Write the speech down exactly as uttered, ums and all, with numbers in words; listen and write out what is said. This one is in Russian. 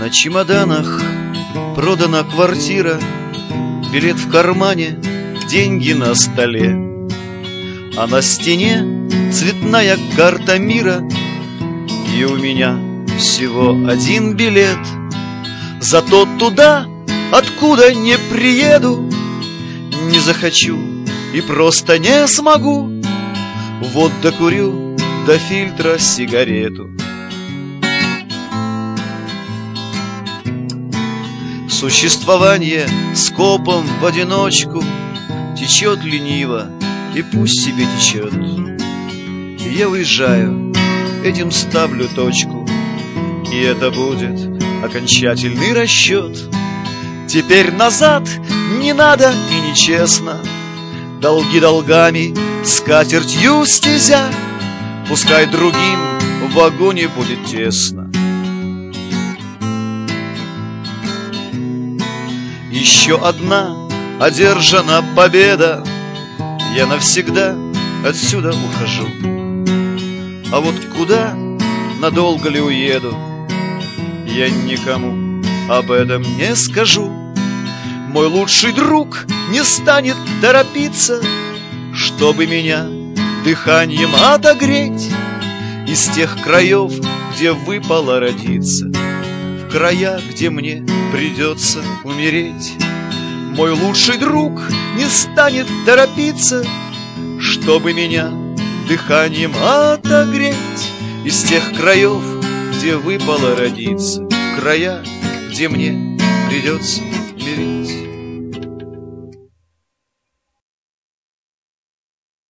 На чемоданах продана квартира, билет в кармане, деньги на столе, а на стене цветная карта мира, и у меня всего один билет. Зато туда, откуда не приеду, не захочу и просто не смогу. Вот докурю до фильтра сигарету. Существование скопом в одиночку течет лениво, и пусть себе течет. И я уезжаю, этим ставлю точку, и это будет окончательный расчет. Теперь назад не надо и нечестно, долги долгами, скатертью стезя. Пускай другим в вагоне будет тесно. Еще одна одержана победа, я навсегда отсюда ухожу. А вот куда, надолго ли уеду, я никому об этом не скажу. Мой лучший друг не станет торопиться, чтобы меня дыханием отогреть. Из тех краев, где выпало родиться, в края, где мне придется умереть. Мой лучший друг не станет торопиться, чтобы меня дыханием отогреть. Из тех краев, где выпало родиться, в края, где мне придется умереть.